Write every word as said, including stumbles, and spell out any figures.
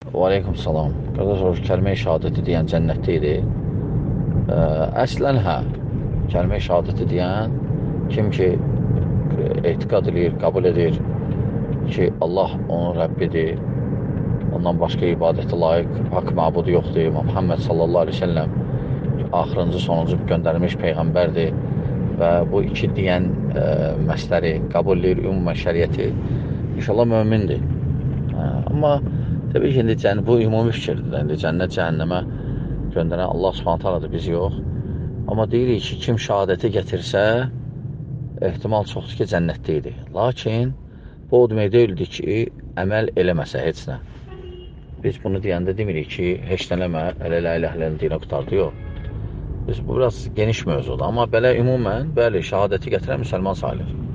Və aleykum salam. Qardaş, o kəlmə-i şəhadəti deyən cənnətdə idi. Ə, əslən hə, kəlmə-i şəhadəti deyən kim ki etiqad edir, qəbul edir ki, Allah onun Rəbbidir, ondan başqa ibadətə layiq haqq məbudu yoxdur, Muhammed sallallahu aleyhi ve sellem axırıncı, sonuncu göndərilmiş Peyğəmbərdir və bu iki deyən ə, məsləri qəbul edir, ümumən şəriəti, inşallah mömindir. Ə, amma təbii ki, indi cənnət, bu ümumi fikirdir. İndi cənnət, cəhənnəmə göndərən Allah Subhanahu taaladır, biz yox. Amma deyirik ki, kim şəhadəti gətirsə, ehtimal çoxdur ki, cənnətdə idi. Lakin bu o demək deyildi ki, əməl eləməsə heç nə. Biz bunu deyəndə demirik ki, heç nə eləmə, elə la ilahe illallah deyinə qutardı, yox. Biz, bu biraz geniş mövzudur. Amma belə ümumən, bəli, şəhadəti gətirən müsəlman sayılır.